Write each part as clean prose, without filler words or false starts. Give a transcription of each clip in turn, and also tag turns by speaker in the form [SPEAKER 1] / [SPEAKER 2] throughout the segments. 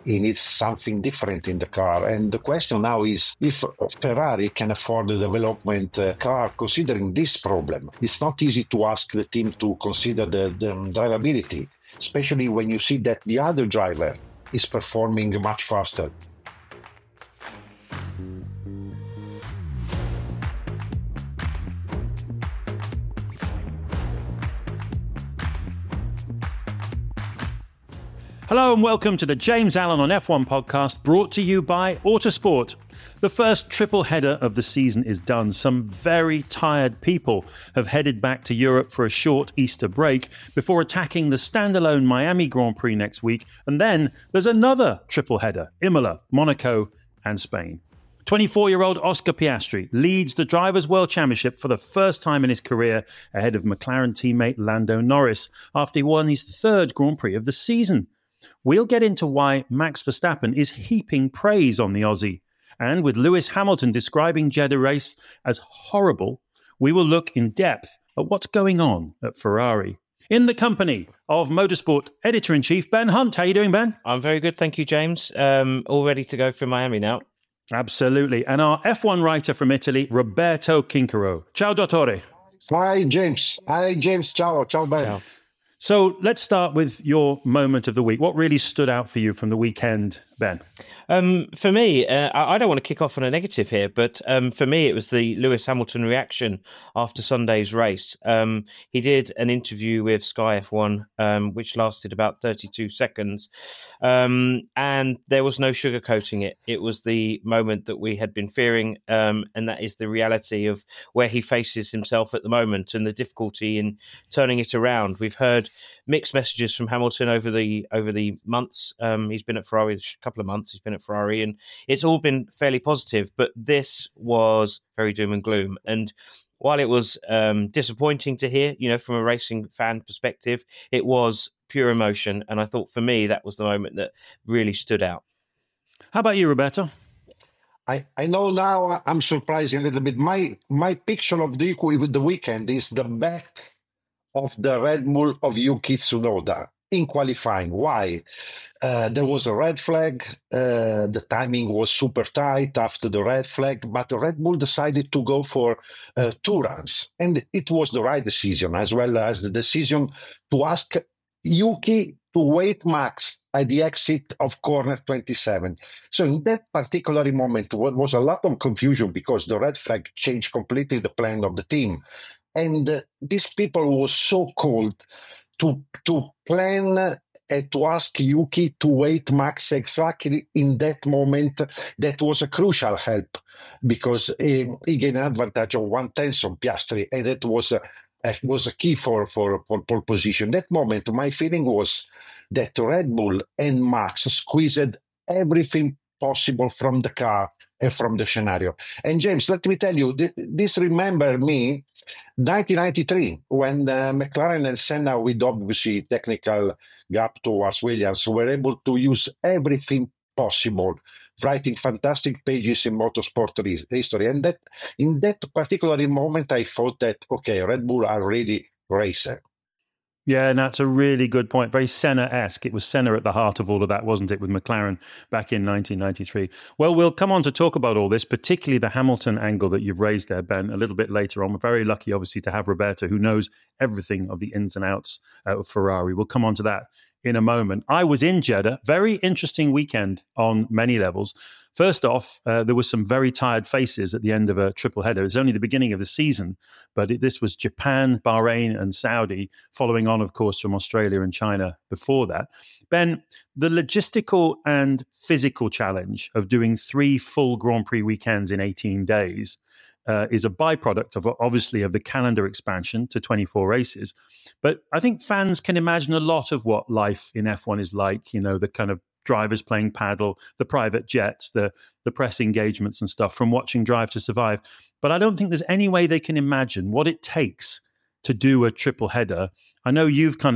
[SPEAKER 1] He needs something different in the car. And the question now is if Ferrari can afford the development car considering this problem. It's not easy to ask the team to consider the drivability, especially when you see that the other driver is performing much faster.
[SPEAKER 2] Hello and welcome to the James Allen on F1 podcast, brought to you by Autosport. The first triple header of the season is done. Some very tired people have headed back to Europe for a short Easter break before attacking the standalone Miami Grand Prix next week. And then there's another triple header, Imola, Monaco and Spain. 24-year-old Oscar Piastri leads the Drivers' World Championship for the first time in his career ahead of McLaren teammate Lando Norris after he won his third Grand Prix of the season. We'll get into why Max Verstappen is heaping praise on the Aussie. And with Lewis Hamilton describing Jeddah race as horrible, we will look in depth at what's going on at Ferrari. In the company of Motorsport Editor-in-Chief Ben Hunt. How are you doing, Ben?
[SPEAKER 3] I'm very good, thank you, James. All ready to go for Miami now.
[SPEAKER 2] Absolutely. And our F1 writer from Italy, Roberto Quincaro. Ciao, Dottore.
[SPEAKER 1] Hi, James. Ciao. Ciao, Ben. Ciao.
[SPEAKER 2] So let's start with your moment of the week. What really stood out for you from the weekend, Ben?
[SPEAKER 3] For me, I don't want to kick off on a negative here, but for me, it was the Lewis Hamilton reaction after Sunday's race. He did an interview with Sky F1, which lasted about 32 seconds, and there was no sugarcoating it. It was the moment that we had been fearing, and that is the reality of where he faces himself at the moment and the difficulty in turning it around. We've heard mixed messages from Hamilton over the months. He's been at Ferrari a couple of months. He's been at Ferrari, and it's all been fairly positive. But this was very doom and gloom. And while it was disappointing to hear, from a racing fan perspective, it was pure emotion. And I thought for me that was the moment that really stood out.
[SPEAKER 2] How about you, Roberto?
[SPEAKER 1] I know now I'm surprised a little bit. My picture of the weekend is the back of the Red Bull of Yuki Tsunoda in qualifying. Why? There was a red flag. The timing was super tight after the red flag, but Red Bull decided to go for 2 runs. And it was the right decision, as well as the decision to ask Yuki to wait Max at the exit of corner 27. So in that particular moment, there was a lot of confusion because the red flag changed completely the plan of the team. And these people were so cold to plan and to ask Yuki to wait Max exactly in that moment. That was a crucial help because he gained an advantage of 1/10 on Piastri, and that was a key for pole position. That moment, my feeling was that Red Bull and Max squeezed everything possible from the car and from the scenario. And James, let me tell you, this remember me 1993, when McLaren and Senna, with obviously technical gap towards Williams, were able to use everything possible, writing fantastic pages in motorsport history. And that in that particular moment, I thought that, okay, Red Bull are really racer.
[SPEAKER 2] Yeah, and that's a really good point. Very Senna-esque. It was Senna at the heart of all of that, wasn't it, with McLaren back in 1993. Well, we'll come on to talk about all this, particularly the Hamilton angle that you've raised there, Ben, a little bit later on. We're very lucky, obviously, to have Roberto, who knows everything of the ins and outs of Ferrari. We'll come on to that in a moment. I was in Jeddah. Very interesting weekend on many levels. First off, there were some very tired faces at the end of a triple header. It's only the beginning of the season, but this was Japan, Bahrain and Saudi, following on, of course, from Australia and China before that. Ben, the logistical and physical challenge of doing 3 full Grand Prix weekends in 18 days is a byproduct of, obviously, of the calendar expansion to 24 races. But I think fans can imagine a lot of what life in F1 is like, the kind of drivers playing paddle, the private jets, the press engagements and stuff from watching Drive to Survive. But I don't think there's any way they can imagine what it takes to do a triple header. I know you've kind of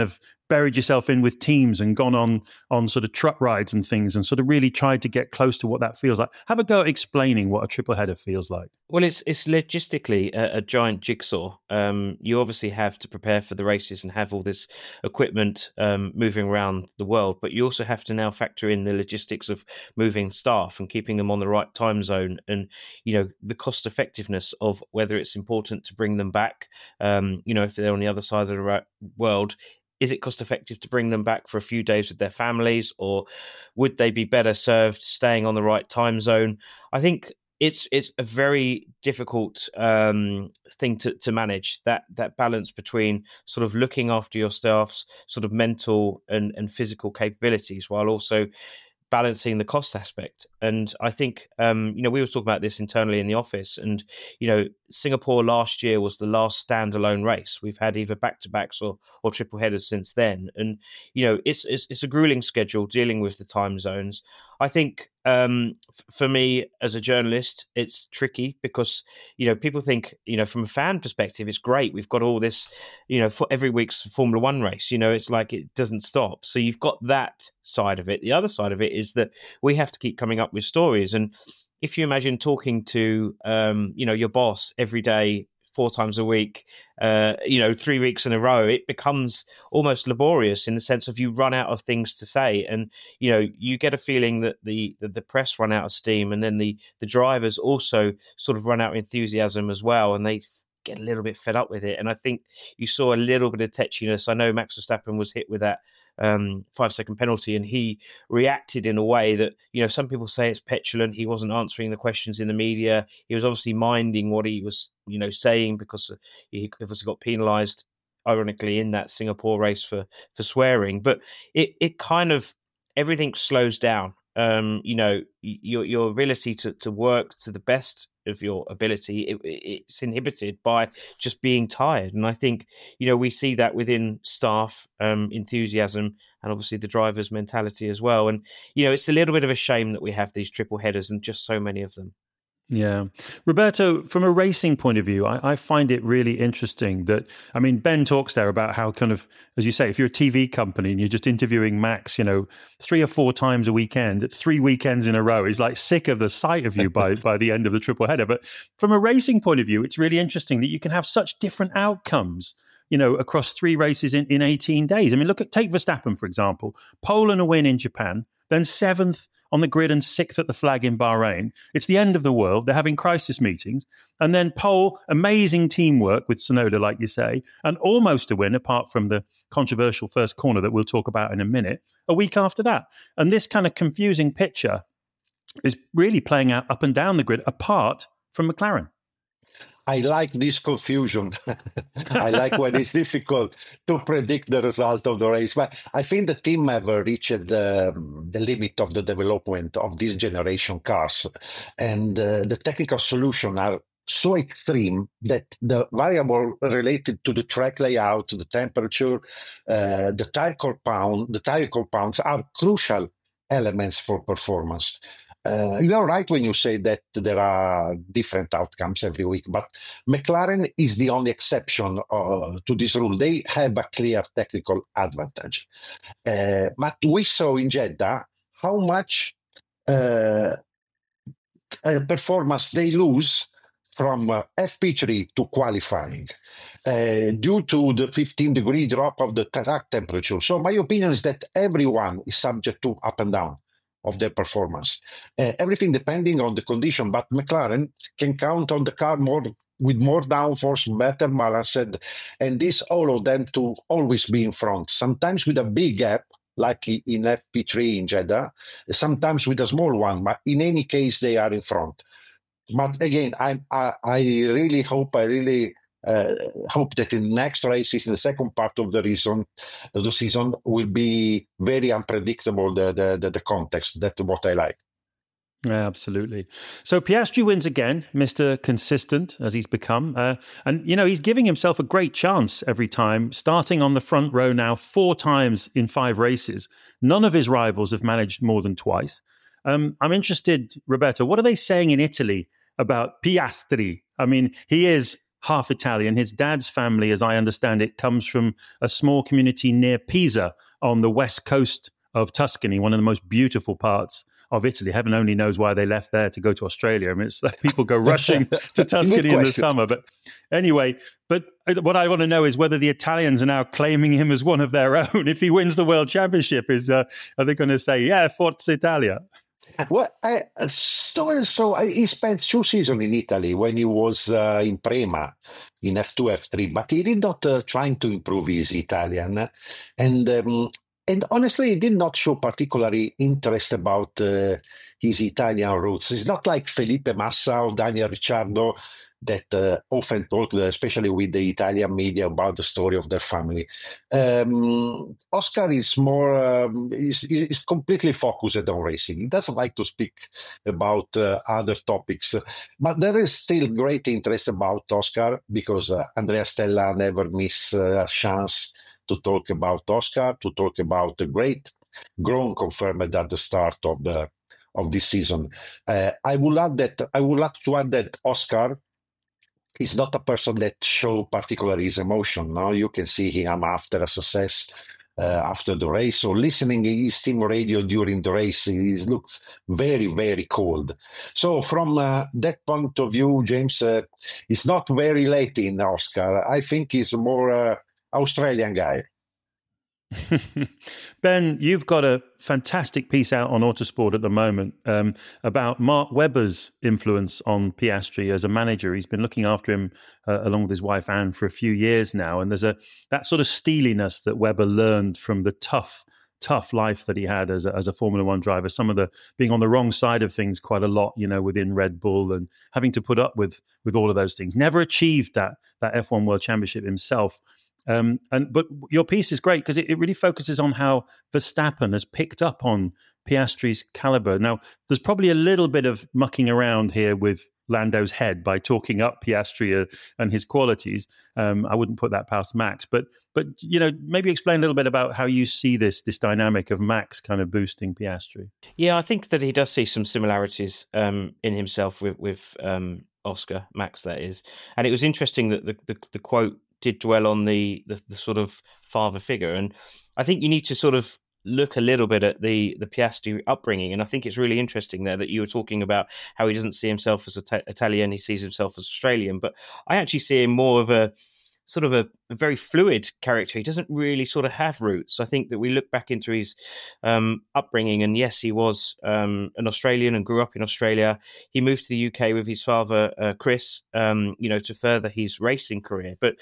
[SPEAKER 2] buried yourself in with teams and gone on sort of truck rides and things and sort of really tried to get close to what that feels like. Have a go at explaining what a triple header feels like.
[SPEAKER 3] Well, it's logistically a giant jigsaw. You obviously have to prepare for the races and have all this equipment moving around the world, but you also have to now factor in the logistics of moving staff and keeping them on the right time zone, and the cost effectiveness of whether it's important to bring them back. If they're on the other side of the world, is it cost effective to bring them back for a few days with their families, or would they be better served staying on the right time zone? I think it's a very difficult thing to manage, that balance between sort of looking after your staff's sort of mental and physical capabilities while also balancing the cost aspect. And I think, we were talking about this internally in the office, and, Singapore last year was the last standalone race. We've had either back-to-backs or triple headers since then. And, it's a grueling schedule dealing with the time zones. I think for me as a journalist, it's tricky because, people think, from a fan perspective, it's great. We've got all this, for every week's Formula One race, it's like it doesn't stop. So you've got that side of it. The other side of it is that we have to keep coming up with stories. And if you imagine talking to, your boss every day, 4 times a week, 3 weeks in a row, it becomes almost laborious in the sense of you run out of things to say. And, you get a feeling that the press run out of steam, and then the drivers also sort of run out of enthusiasm as well. And they get a little bit fed up with it. And I think you saw a little bit of tetchiness. I know Max Verstappen was hit with that 5-second penalty, and he reacted in a way that, some people say it's petulant. He wasn't answering the questions in the media. He was obviously minding what he was, saying, because he obviously got penalised, ironically, in that Singapore race for swearing. But it kind of, everything slows down. Your ability to work to the best of your ability, it's inhibited by just being tired. And I think, we see that within staff enthusiasm, and obviously the driver's mentality as well. And, it's a little bit of a shame that we have these triple headers and just so many of them.
[SPEAKER 2] Yeah. Roberto, from a racing point of view, I find it really interesting that, Ben talks there about how kind of, as you say, if you're a TV company and you're just interviewing Max, 3 or 4 times a weekend, 3 weekends in a row, he's like sick of the sight of you by the end of the triple header. But from a racing point of view, it's really interesting that you can have such different outcomes, across 3 races in 18 days. Take Verstappen, for example, pole and a win in Japan, then 7th on the grid and 6th at the flag in Bahrain. It's the end of the world. They're having crisis meetings. And then pole, amazing teamwork with Tsunoda, like you say, and almost a win, apart from the controversial first corner that we'll talk about in a minute, a week after that. And this kind of confusing picture is really playing out up and down the grid, apart from McLaren.
[SPEAKER 1] I like this confusion. I like when it's difficult to predict the result of the race. But I think the team have reached the limit of the development of this generation cars. And the technical solutions are so extreme that the variable related to the track layout, the temperature, the tire compounds are crucial elements for performance. You are right when you say that there are different outcomes every week, but McLaren is the only exception to this rule. They have a clear technical advantage. But we saw in Jeddah how much performance they lose from FP3 to qualifying due to the 15-degree drop of the track temperature. So my opinion is that everyone is subject to up and down of their performance. Everything depending on the condition, but McLaren can count on the car with more downforce, better balanced, and this all of them to always be in front, sometimes with a big gap, like in FP3 in Jeddah, sometimes with a small one, but in any case, they are in front. But again, I really hope that in the next races, in the second part of the season will be very unpredictable, the context. That's what I like.
[SPEAKER 2] Yeah, absolutely. So Piastri wins again, Mr. Consistent, as he's become. And, he's giving himself a great chance every time, starting on the front row now 4 times in 5 races. None of his rivals have managed more than twice. I'm interested, Roberto, what are they saying in Italy about Piastri? He is half Italian. His dad's family, as I understand it, comes from a small community near Pisa on the west coast of Tuscany, one of the most beautiful parts of Italy. Heaven only knows why they left there to go to Australia. I mean, it's like people go rushing to Tuscany in the summer. But anyway, what I want to know is whether the Italians are now claiming him as one of their own. If he wins the World Championship, are they going to say, yeah, Forza Italia?
[SPEAKER 1] Well, he spent 2 seasons in Italy when he was in Prema, in F2, F3, but he did not trying to improve his Italian. And honestly, he did not show particularly interest about his Italian roots. It's not like Felipe Massa or Daniel Ricciardo that often talk, especially with the Italian media, about the story of their family. Oscar is more, is completely focused on racing. He doesn't like to speak about other topics. But there is still great interest about Oscar because Andrea Stella never miss a chance to talk about Oscar, to talk about the great Gron confirmed at the start of this season. I would like to add that Oscar is not a person that show particularly his emotion. Now you can see him after a success, after the race, or listening his team radio during the race. He looks very, very cold. So from that point of view, James, is not very late in Oscar. I think he's more Australian guy.
[SPEAKER 2] Ben, you've got a fantastic piece out on Autosport at the moment about Mark Webber's influence on Piastri as a manager. He's been looking after him along with his wife Anne for a few years now, and there's that sort of steeliness that Webber learned from the tough life that he had as a Formula One driver. Some of the being on the wrong side of things quite a lot, within Red Bull, and having to put up with all of those things. Never achieved that F1 World Championship himself. But your piece is great because it really focuses on how Verstappen has picked up on Piastri's caliber. Now, there's probably a little bit of mucking around here with Lando's head by talking up Piastri and his qualities. I wouldn't put that past Max, but maybe explain a little bit about how you see this dynamic of Max kind of boosting Piastri.
[SPEAKER 3] Yeah, I think that he does see some similarities in himself with Oscar, Max, that is. And it was interesting that the quote did dwell on the sort of father figure. And I think you need to sort of look a little bit at the Piastri upbringing. And I think it's really interesting there that you were talking about how he doesn't see himself as Italian, he sees himself as Australian. But I actually see him more of a sort of a very fluid character. He doesn't really sort of have roots. I think that we look back into his upbringing, and yes, he was an Australian and grew up in Australia. He moved to the UK with his father, Chris, to further his racing career. But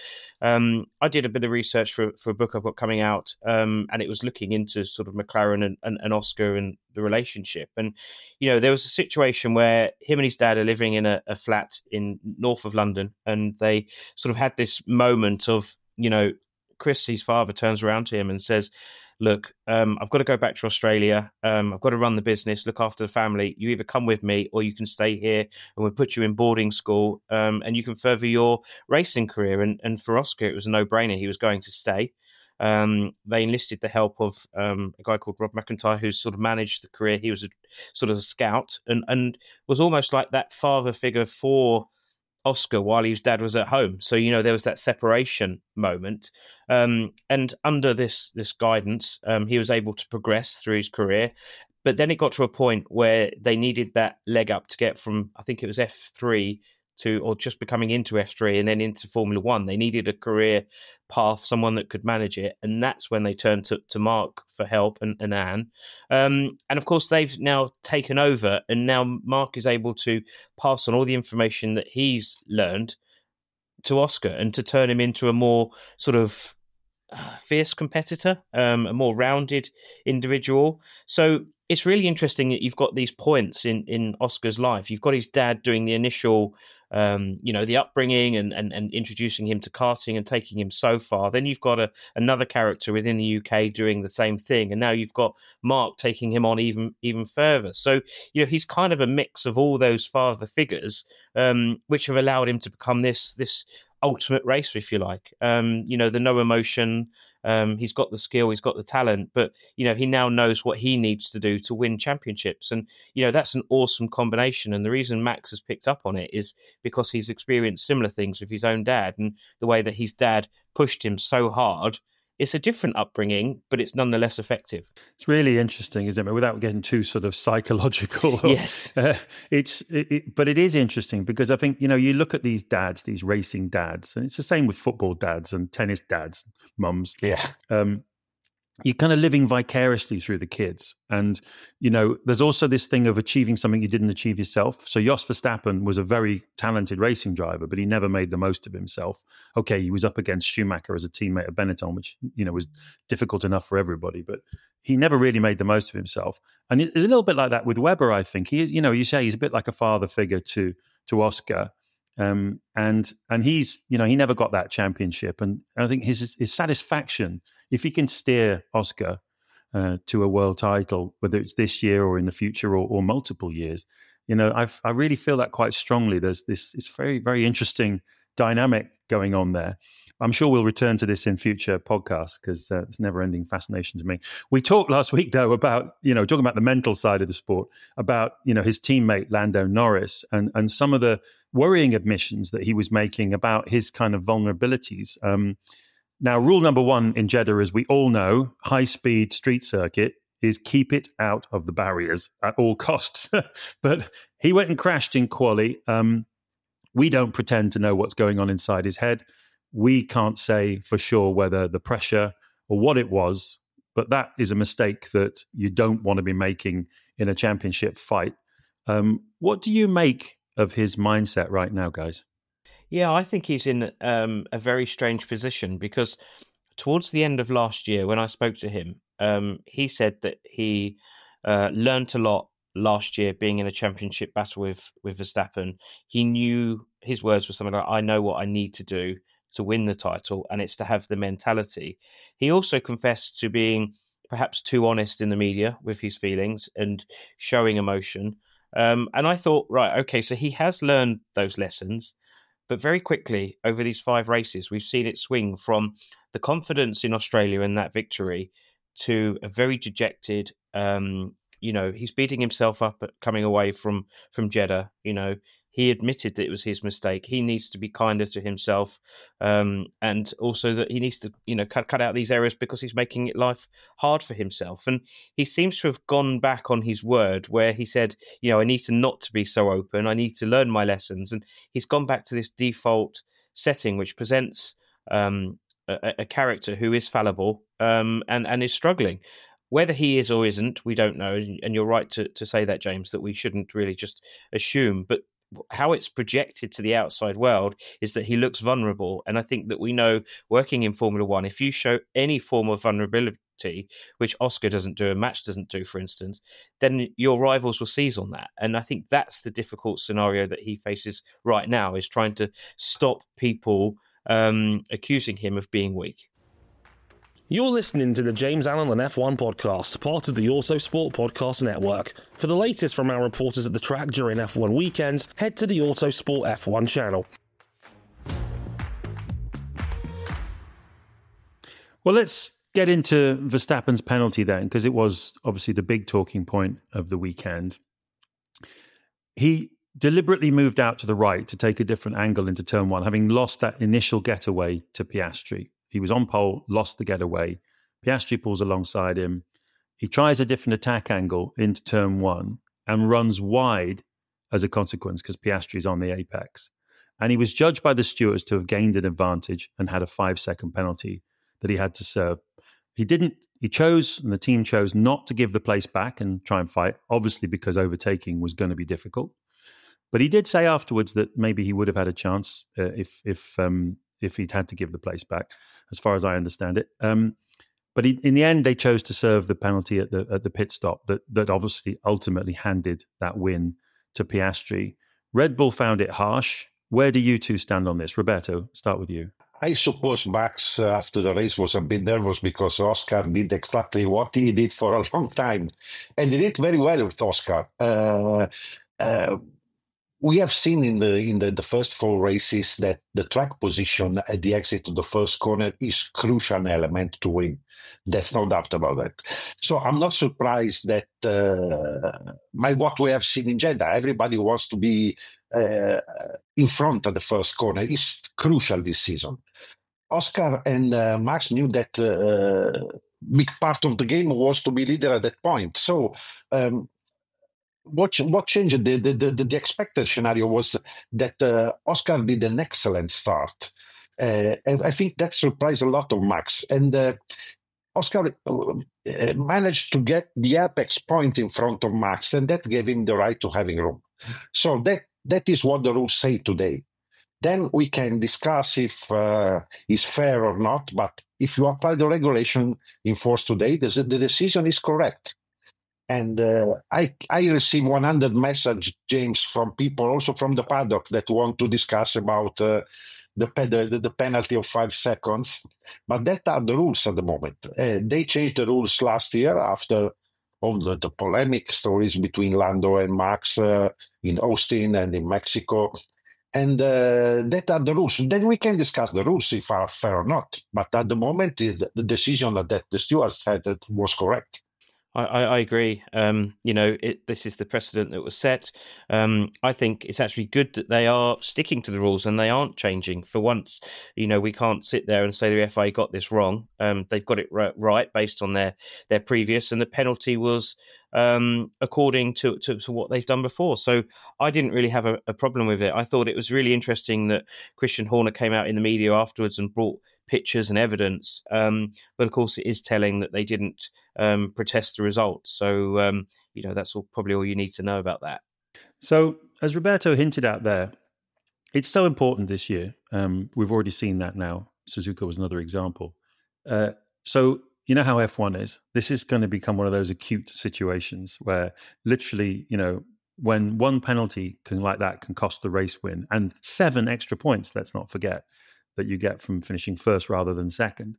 [SPEAKER 3] I did a bit of research for a book I've got coming out, and it was looking into sort of McLaren and Oscar and the relationship. And, there was a situation where him and his dad are living in a flat in north of London, and they sort of had this moment of, Chris, his father, turns around to him and says, look, I've got to go back to Australia. I've got to run the business, look after the family. You either come with me or you can stay here and we'll put you in boarding school and you can further your racing career. And for Oscar, it was a no-brainer. He was going to stay. They enlisted the help of a guy called Rob McIntyre, who sort of managed the career. He was a sort of a scout and was almost like that father figure for Oscar while his dad was at home. So, there was that separation moment. And under this guidance, he was able to progress through his career. But then it got to a point where they needed that leg up to get from, I think it was F3 or just becoming into F3 and then into Formula One. They needed a career path, someone that could manage it. And that's when they turned to Mark for help and Anne. And of course, they've now taken over, and now Mark is able to pass on all the information that he's learned to Oscar and to turn him into a more sort of fierce competitor, a more rounded individual. So it's really interesting that you've got these points in Oscar's life. You've got his dad doing the initial, the upbringing and introducing him to karting and taking him so far. Then you've got another character within the UK doing the same thing. And now you've got Mark taking him on even further. So, he's kind of a mix of all those father figures, which have allowed him to become this ultimate racer, if you like. The no emotion. He's got the skill, he's got the talent, but he now knows what he needs to do to win championships, and that's an awesome combination. And the reason Max has picked up on it is because he's experienced similar things with his own dad, and the way that his dad pushed him so hard. It's a different upbringing, but it's nonetheless effective.
[SPEAKER 2] It's really interesting, isn't it? Without getting too sort of psychological.
[SPEAKER 3] Yes.
[SPEAKER 2] But it is interesting because I think, you look at these dads, these racing dads, and it's the same with football dads and tennis dads, mums.
[SPEAKER 1] Yeah.
[SPEAKER 2] You're kind of living vicariously through the kids. And, there's also this thing of achieving something you didn't achieve yourself. So Jos Verstappen was a very talented racing driver, but he never made the most of himself. Okay, he was up against Schumacher as a teammate of Benetton, which, was difficult enough for everybody, but he never really made the most of himself. And it's a little bit like that with Webber, I think. He is, you say he's a bit like a father figure to Oscar. And he's, he never got that championship. And I think his satisfaction, if he can steer Oscar to a world title, whether it's this year or in the future or multiple years, I really feel that quite strongly. There's it's very, very interesting dynamic going on there. I'm sure we'll return to this in future podcasts because it's never-ending fascination to me. We talked last week, though, about, talking about the mental side of the sport, about, his teammate Lando Norris and some of the worrying admissions that he was making about his kind of vulnerabilities. Now, rule number one in Jeddah, as we all know, high-speed street circuit, is keep it out of the barriers at all costs. But he went and crashed in quali. We don't pretend to know what's going on inside his head. We can't say for sure whether the pressure or what it was, but that is a mistake that you don't want to be making in a championship fight. What do you make of his mindset right now, guys?
[SPEAKER 3] Yeah, I think he's in a very strange position because towards the end of last year, when I spoke to him, he said that he learned a lot last year being in a championship battle with Verstappen. He knew, his words were something like, I know what I need to do to win the title, and it's to have the mentality. He also confessed to being perhaps too honest in the media with his feelings and showing emotion. And I thought, right, okay, so he has learned those lessons. But very quickly, over these 5 races, we've seen it swing from the confidence in Australia in that victory to a very dejected, he's beating himself up at coming away from Jeddah. He admitted that it was his mistake. He needs to be kinder to himself, and also that he needs to, cut out these errors because he's making life hard for himself. And he seems to have gone back on his word where he said, I need to not to be so open. I need to learn my lessons. And he's gone back to this default setting, which presents a character who is fallible and is struggling. Whether he is or isn't, we don't know. And you're right to say that, James, that we shouldn't really just assume. But how it's projected to the outside world is that he looks vulnerable. And I think that we know, working in Formula One, if you show any form of vulnerability, which Oscar doesn't do and Max doesn't do, for instance, then your rivals will seize on that. And I think that's the difficult scenario that he faces right now, is trying to stop people accusing him of being weak.
[SPEAKER 4] You're listening to the James Allen and F1 podcast, part of the Autosport Podcast Network. For the latest from our reporters at the track during F1 weekends, head to the Autosport F1 channel.
[SPEAKER 2] Well, let's get into Verstappen's penalty then, because it was obviously the big talking point of the weekend. He deliberately moved out to the right to take a different angle into turn 1, having lost that initial getaway to Piastri. He was on pole, lost the getaway. Piastri pulls alongside him. He tries a different attack angle into turn 1 and runs wide as a consequence because Piastri's on the apex. And he was judged by the stewards to have gained an advantage and had a 5-second penalty that he had to serve. He chose, and the team chose, not to give the place back and try and fight, obviously because overtaking was going to be difficult. But he did say afterwards that maybe he would have had a chance if he'd had to give the place back, as far as I understand it. But in the end, they chose to serve the penalty at the pit stop that obviously ultimately handed that win to Piastri. Red Bull found it harsh. Where do you two stand on this? Roberto, start with you.
[SPEAKER 1] I suppose Max, after the race, was a bit nervous because Oscar did exactly what he did for a long time. And he did very well with Oscar. we have seen in the first 4 races that the track position at the exit of the first corner is crucial element to win. There's no doubt about that. So I'm not surprised that by what we have seen in Jeddah, everybody wants to be in front of the first corner. It's crucial this season. Oscar and Max knew that big part of the game was to be leader at that point. So what changed? The expected scenario was that Oscar did an excellent start. And I think that surprised a lot of Max. And Oscar managed to get the apex point in front of Max, and that gave him the right to having room. So that is what the rules say today. Then we can discuss if it's fair or not, but if you apply the regulation in force today, the decision is correct. And I receive 100 messages, James, from people, also from the paddock, that want to discuss about the penalty of 5 seconds. But that are the rules at the moment. They changed the rules last year after all the polemic stories between Lando and Max in Austin and in Mexico. And that are the rules. Then we can discuss the rules if are fair or not. But at the moment, the decision that the stewards had was correct.
[SPEAKER 3] I agree. This is the precedent that was set. I think it's actually good that they are sticking to the rules and they aren't changing for once. We can't sit there and say the FIA got this wrong. They've got it right based on their previous, and the penalty was according to what they've done before. So I didn't really have a problem with it. I thought it was really interesting that Christian Horner came out in the media afterwards and brought pictures and evidence. But of course, it is telling that they didn't protest the result. So, that's probably all you need to know about that.
[SPEAKER 2] So, as Roberto hinted at there, it's so important this year. We've already seen that now. Suzuka was another example. So, you know how F1 is. This is going to become one of those acute situations where literally, when one penalty can cost the race win, and 7 extra points, let's not forget, that you get from finishing first rather than second.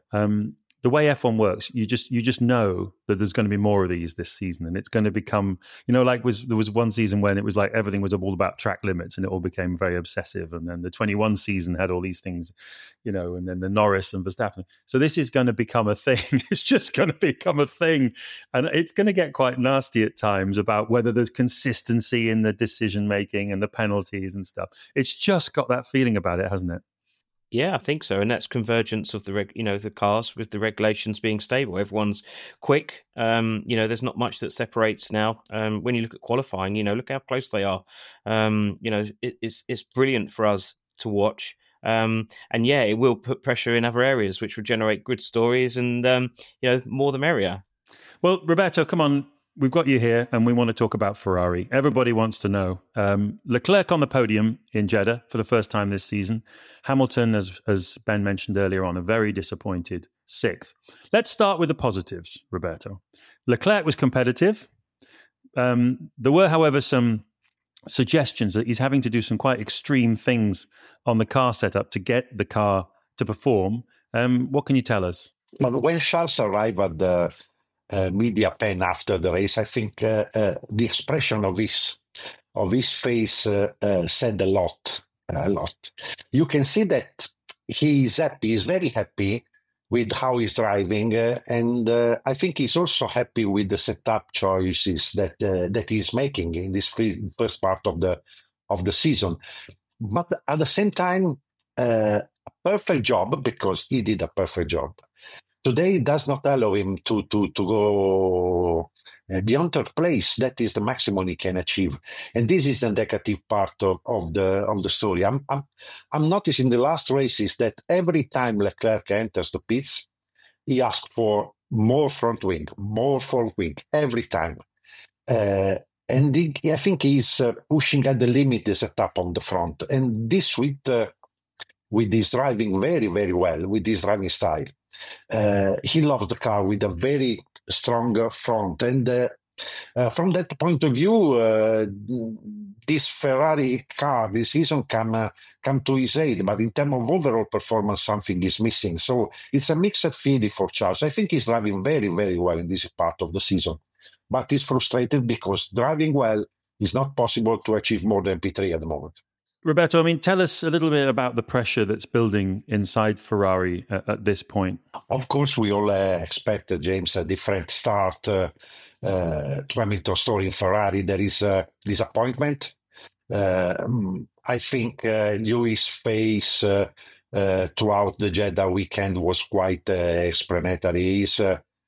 [SPEAKER 2] The way F1 works, you just know that there's going to be more of these this season, and it's going to become, there was one season when it was like everything was all about track limits, and it all became very obsessive. And then the 21 season had all these things, and then the Norris and Verstappen. So this is going to become a thing. It's just going to become a thing, and it's going to get quite nasty at times about whether there's consistency in the decision making and the penalties and stuff. It's just got that feeling about it, hasn't it?
[SPEAKER 3] Yeah, I think so, and that's convergence of the cars with the regulations being stable. Everyone's quick. There's not much that separates now. When you look at qualifying, look how close they are. It's brilliant for us to watch. And yeah, it will put pressure in other areas, which will generate good stories, and more the merrier.
[SPEAKER 2] Well, Roberto, come on. We've got you here, and we want to talk about Ferrari. Everybody wants to know. Leclerc on the podium in Jeddah for the first time this season. Hamilton, as Ben mentioned earlier on, a very disappointed 6th. Let's start with the positives, Roberto. Leclerc was competitive. There were, however, some suggestions that he's having to do some quite extreme things on the car setup to get the car to perform. What can you tell us?
[SPEAKER 1] Well, when Charles arrived at the media pen after the race, I think the expression of his face said a lot. You can see that he is happy. He's very happy with how he's driving, and I think he's also happy with the setup choices that he's making in this first part of the season. But at the same time, a perfect job, because he did a perfect job. Today does not allow him to go beyond third place. That is the maximum he can achieve, and this is the negative part of the story. I'm noticing the last races that every time Leclerc enters the pits, he asks for more front wing every time, and I think he's pushing at the limit the setup on the front, and this with his driving very, very well, with his driving style. He loves the car with a very strong front, and from that point of view, this Ferrari car this season come to his aid. But in terms of overall performance, something is missing. So it's a mixed feeling for Charles. I think he's driving very, very well in this part of the season, but he's frustrated because driving well It's not possible to achieve more than P3 at the moment.
[SPEAKER 2] Roberto, I mean, tell us a little bit about the pressure that's building inside Ferrari at this point.
[SPEAKER 1] Of course, we all expect, James, a different start to Hamilton's story in Ferrari. There is a disappointment. I think Lewis' face throughout the Jeddah weekend was quite explanatory. He's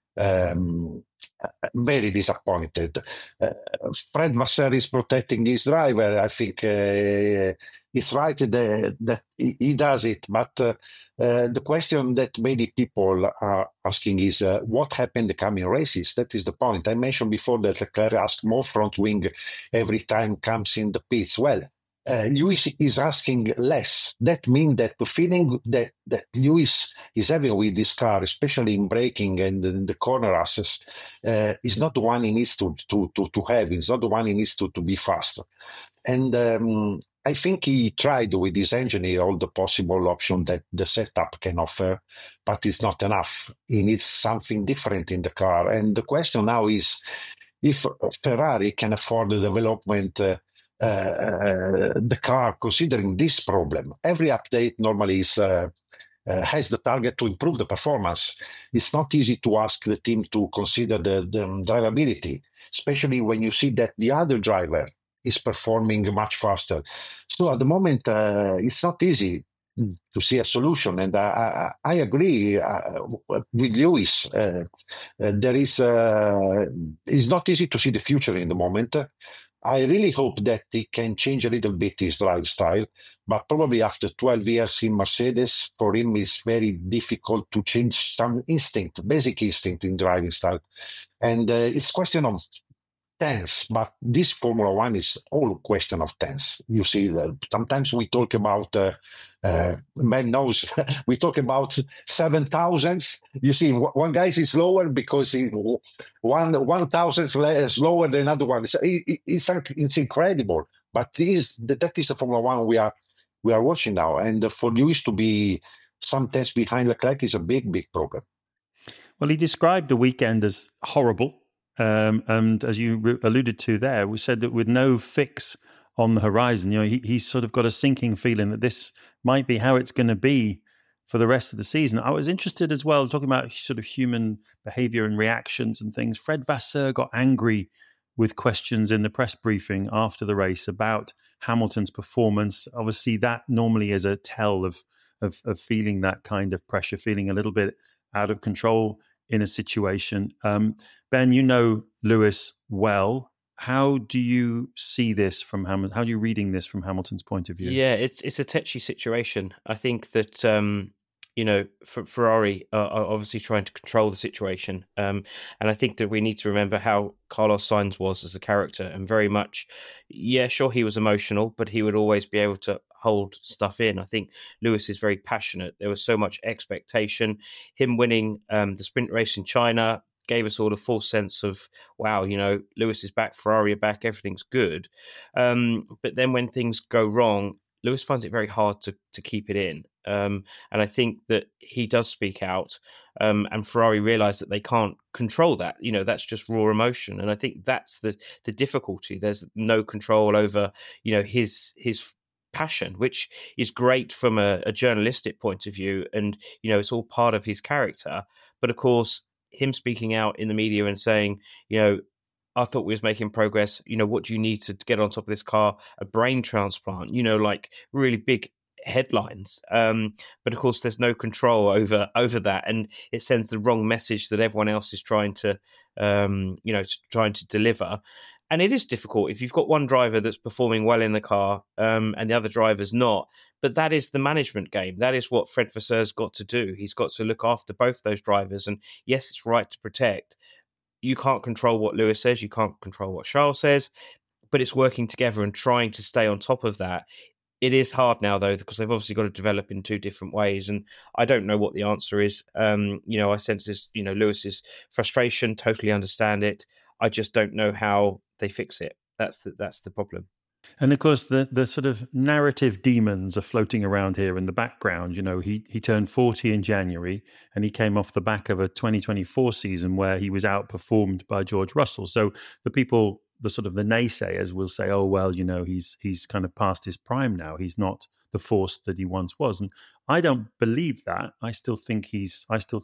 [SPEAKER 1] very disappointed. Fred Vasseur is protecting his driver. I think it's right that he does it, but the question that many people are asking is what happened in the coming races? That is the point. I mentioned before that Leclerc asked more front wing every time comes in the pits. Well, Lewis is asking less. That means that the feeling that Lewis is having with this car, especially in braking and the corner assist, is not the one he needs to have. It's not the one he needs to be fast. And I think he tried with his engineer all the possible options that the setup can offer, but it's not enough. He needs something different in the car. And the question now is if Ferrari can afford the development the car, considering this problem. Every update normally is has the target to improve the performance. It's not easy to ask the team to consider the drivability, especially when you see that the other driver is performing much faster. So at the moment, it's not easy to see a solution. And I agree with Lewis. There is it's not easy to see the future in the moment. I really hope that he can change a little bit his drive style, but probably after 12 years in Mercedes, for him it's very difficult to change some instinct, basic instinct in driving style. And it's question of tense, but this Formula One is all question of tense. You see, sometimes we talk about, man knows, we talk about 7,000s. You see, one guy is slower because he 1,000 slower than another one. It's incredible, but that is the Formula One we are watching now. And for Lewis to be some tenths behind Leclerc is a big problem.
[SPEAKER 2] Well, he described the weekend as horrible. And as you alluded to there, we said that with no fix on the horizon, he's sort of got a sinking feeling that this might be how it's going to be for the rest of the season. I was interested as well, talking about sort of human behavior and reactions and things. Fred Vasseur got angry with questions in the press briefing after the race about Hamilton's performance. Obviously, that normally is a tell of feeling that kind of pressure, feeling a little bit out of control in a situation. Ben, you know Lewis well. How do you see this from Hamilton? How are you reading this from Hamilton's point of view?
[SPEAKER 3] Yeah, it's a touchy situation. I think that for Ferrari are obviously trying to control the situation, and I think that we need to remember how Carlos Sainz was as a character, and very much, yeah, sure, he was emotional, but he would always be able to hold stuff in. I think Lewis is very passionate. There was so much expectation. Him winning the sprint race in China gave us all a false sense of, wow, Lewis is back, Ferrari are back, everything's good. But then when things go wrong, Lewis finds it very hard to keep it in. And I think that he does speak out, and Ferrari realise that they can't control that. That's just raw emotion. And I think that's the difficulty. There's no control over, his passion, which is great from a journalistic point of view. And, it's all part of his character. But of course, him speaking out in the media and saying, I thought we was making progress. What do you need to get on top of this car? A brain transplant, like really big headlines. But of course, there's no control over that. And it sends the wrong message that everyone else is trying to deliver. And it is difficult if you've got one driver that's performing well in the car and the other driver's not. But that is the management game. That is what Fred Vasseur's got to do. He's got to look after both those drivers. And yes, it's right to protect. You can't control what Lewis says. You can't control what Charles says. But it's working together and trying to stay on top of that. It is hard now, though, because they've obviously got to develop in two different ways. And I don't know what the answer is. I sense this, Lewis's frustration, totally understand it. I just don't know how they fix it. That's the problem.
[SPEAKER 2] And of course, the sort of narrative demons are floating around here in the background. He turned 40 in January, and he came off the back of a 2024 season where he was outperformed by George Russell. So the people sort of the naysayers will say, oh, well, he's kind of past his prime now. He's not the force that he once was. And I don't believe that. I still think he's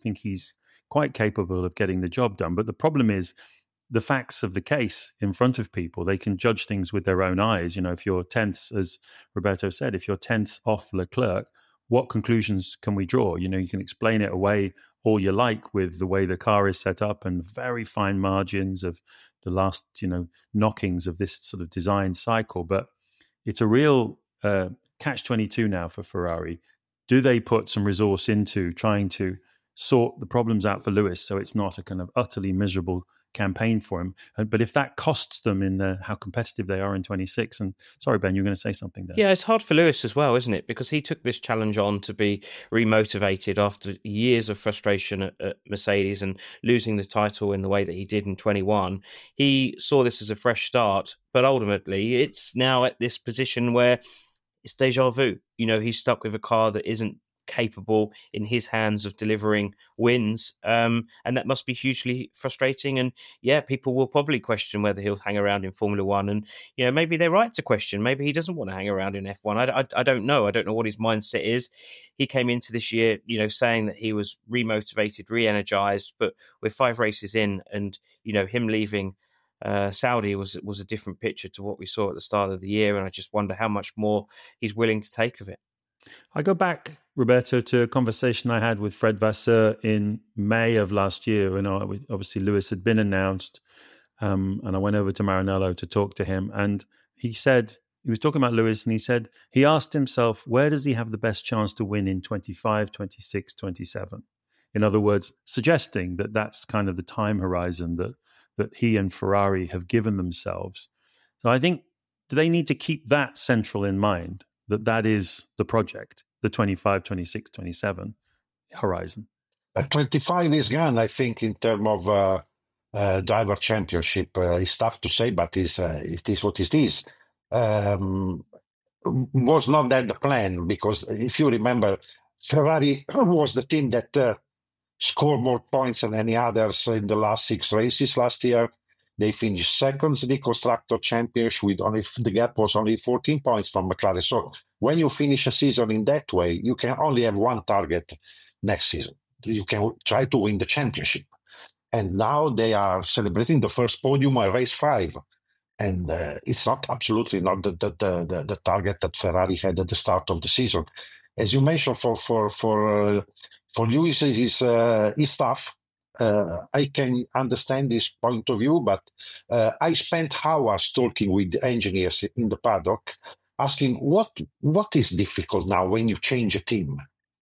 [SPEAKER 2] quite capable of getting the job done. But the problem is the facts of the case in front of people. They can judge things with their own eyes. If you're 10th, as Roberto said, if you're 10th off Leclerc, what conclusions can we draw? You can explain it away all you like with the way the car is set up and very fine margins of the last, knockings of this sort of design cycle. But it's a real catch-22 now for Ferrari. Do they put some resource into trying to sort the problems out for Lewis so it's not a kind of utterly miserable campaign for him? But if that costs them in how competitive they are in 26, and sorry, Ben, you're going to say something there.
[SPEAKER 3] Yeah, it's hard for Lewis as well, isn't it? Because he took this challenge on to be remotivated after years of frustration at Mercedes and losing the title in the way that he did in 21. He saw this as a fresh start, but ultimately it's now at this position where it's deja vu. He's stuck with a car that isn't capable in his hands of delivering wins, and that must be hugely frustrating. And people will probably question whether he'll hang around in Formula One, and maybe they're right to question. Maybe he doesn't want to hang around in F1. I don't know. I don't know what his mindset is. He came into this year saying that he was remotivated, re-energized, but we're 5 races in, and him leaving Saudi was a different picture to what we saw at the start of the year, and I just wonder how much more he's willing to take of it.
[SPEAKER 2] I go back, Roberto, to a conversation I had with Fred Vasseur in May of last year. Obviously Lewis had been announced, and I went over to Maranello to talk to him. And he was talking about Lewis, and he asked himself, where does he have the best chance to win in 25, 26, 27? In other words, suggesting that that's kind of the time horizon that he and Ferrari have given themselves. So I think they need to keep that central in mind, that is the project, the 25, 26, 27 horizon.
[SPEAKER 1] 25 is gone, I think, in terms of driver championship. It's tough to say, but it is what it is. Was not that the plan, because if you remember, Ferrari was the team that scored more points than any others in the last 6 races last year. They finished second in the Constructor Championship with the gap was only 14 points from McLaren. So when you finish a season in that way, you can only have one target next season. You can try to win the championship. And now they are celebrating the first podium at race 5. And it's absolutely not the target that Ferrari had at the start of the season. As you mentioned, for Lewis, is tough. I can understand this point of view, but I spent hours talking with engineers in the paddock, asking what is difficult now when you change a team.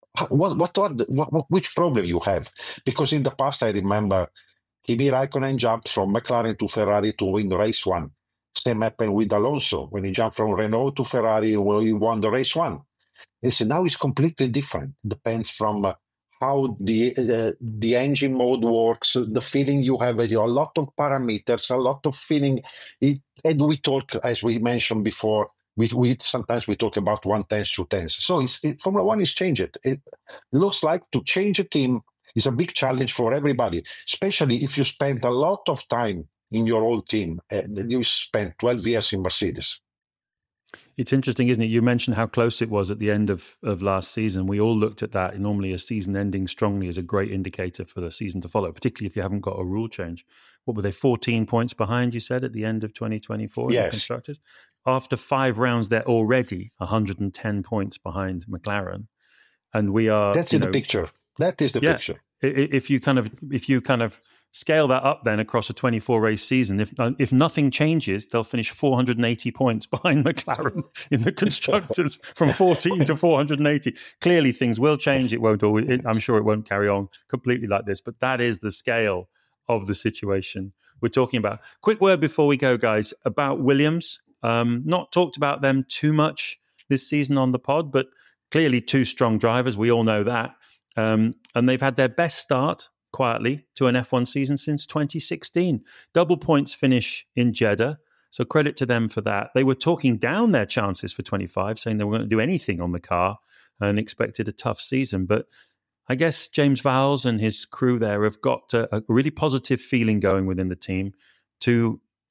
[SPEAKER 1] Which problem you have? Because in the past, I remember Kimi Raikkonen jumped from McLaren to Ferrari to win race 1. Same happened with Alonso when he jumped from Renault to Ferrari when he won the race 1. And so now it's completely different. Depends from how the engine mode works, the feeling you have, a lot of parameters, a lot of feeling. And we talk, as we mentioned before, we sometimes we talk about 1/10, 2/10. So Formula One is changed. It looks like to change a team is a big challenge for everybody, especially if you spend a lot of time in your old team. You spent 12 years in Mercedes.
[SPEAKER 2] It's interesting, isn't it? You mentioned how close it was at the end of last season. We all looked at that. Normally, a season ending strongly is a great indicator for the season to follow, particularly if you haven't got a rule change. What were they, 14 points behind, you said, at the end of 2024?
[SPEAKER 1] Yes.
[SPEAKER 2] In the constructors? After 5 rounds, they're already 110 points behind McLaren. And we are...
[SPEAKER 1] That's in the picture. That is the picture.
[SPEAKER 2] If you kind of scale that up then across a 24-race season, if nothing changes, they'll finish 480 points behind McLaren in the constructors from 14 to 480. Clearly, things will change. It won't always. I'm sure it won't carry on completely like this, but that is the scale of the situation we're talking about. Quick word before we go, guys, about Williams. Not talked about them too much this season on the pod, but clearly 2 strong drivers. We all know that. And they've had their best start quietly to an F1 season since 2016. Double points finish in Jeddah. So credit to them for that. They were talking down their chances for 25, saying they weren't going to do anything on the car and expected a tough season. But I guess James Vowles and his crew there have got a really positive feeling going within the team to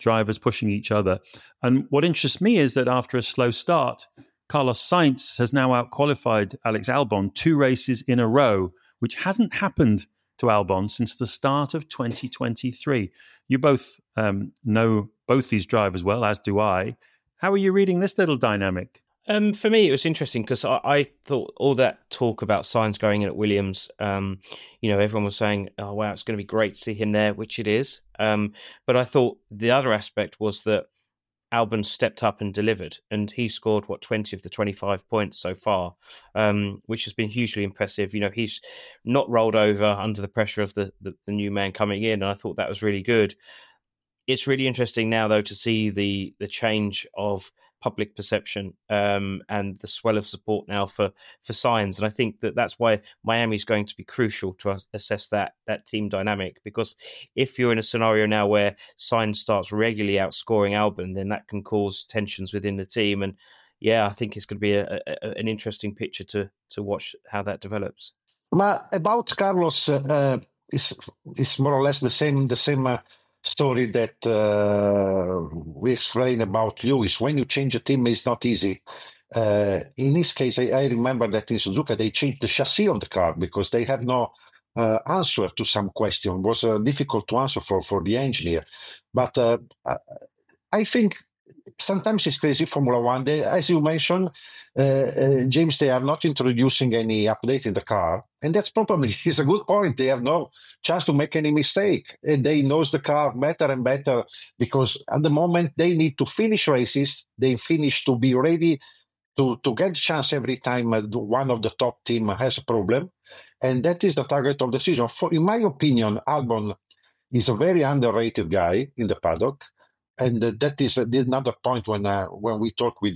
[SPEAKER 2] drivers pushing each other. And what interests me is that after a slow start, Carlos Sainz has now out-qualified Alex Albon 2 races in a row, which hasn't happened to Albon since the start of 2023. You both know both these drivers well, as do I. How are you reading this little dynamic?
[SPEAKER 3] For me, it was interesting because I thought all that talk about Sainz going in at Williams, everyone was saying, oh, wow, it's going to be great to see him there, which it is. But I thought the other aspect was that Albon stepped up and delivered, and he scored, 20 of the 25 points so far, which has been hugely impressive. He's not rolled over under the pressure of the new man coming in, and I thought that was really good. It's really interesting now, though, to see the change of public perception and the swell of support now for Sainz. And I think that's why Miami's going to be crucial to assess that team dynamic, because if you're in a scenario now where Sainz starts regularly outscoring Albon, then that can cause tensions within the team. And yeah, I think it's going to be an interesting picture to watch how that develops.
[SPEAKER 1] But about Carlos, it's more or less the same story that we explained about Lewis. When you change a team, it's not easy. In this case, I remember that in Suzuka, they changed the chassis of the car because they have no answer to some question. It was difficult to answer for the engineer. But I think sometimes it's crazy, Formula One. As you mentioned, James, they are not introducing any update in the car. And that's probably is a good point. They have no chance to make any mistake. And they know the car better and better because at the moment they need to finish races. They finish to be ready to get a chance every time one of the top team has a problem. And that is the target of the season. In my opinion, Albon is a very underrated guy in the paddock. And that is another point when we talk with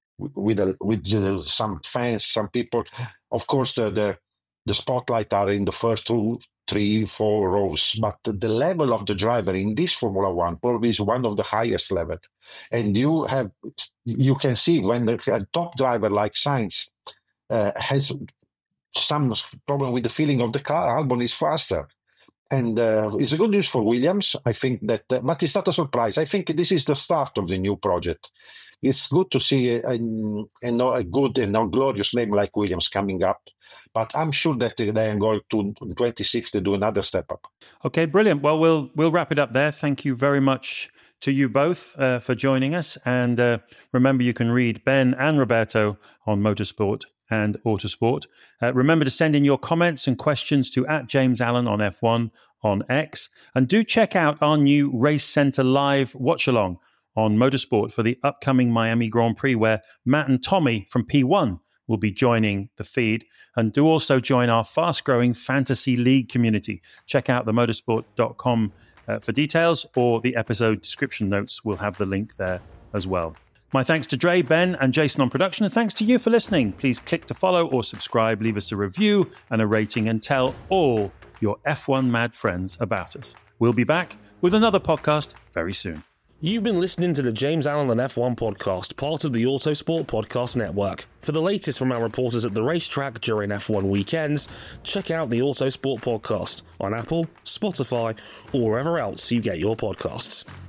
[SPEAKER 1] some fans, some people. Of course, the spotlight are in the first 2, 3, 4 rows, but the level of the driver in this Formula One probably is one of the highest level. And you can see when a top driver like Sainz has some problem with the feeling of the car, Albon is faster. And it's a good news for Williams. I think that, but it's not a surprise. I think this is the start of the new project. It's good to see a good and a glorious name like Williams coming up. But I'm sure that they are going to 26 to do another step up.
[SPEAKER 2] Okay, brilliant. Well, we'll wrap it up there. Thank you very much to you both for joining us. And remember, you can read Ben and Roberto on Motorsport and Autosport. Remember to send in your comments and questions to @JamesAllen on F1 on X. And do check out our new Race Center Live watch-along on Motorsport for the upcoming Miami Grand Prix, where Matt and Tommy from P1 will be joining the feed. And do also join our fast-growing Fantasy League community. Check out themotorsport.com for details, or the episode description notes will have the link there as well. My thanks to Dre, Ben, and Jason on production, and thanks to you for listening. Please click to follow or subscribe, leave us a review and a rating, and tell all your F1 mad friends about us. We'll be back with another podcast very soon.
[SPEAKER 4] You've been listening to the James Allen F1 podcast, part of the Autosport Podcast Network. For the latest from our reporters at the racetrack during F1 weekends, check out the Autosport Podcast on Apple, Spotify, or wherever else you get your podcasts.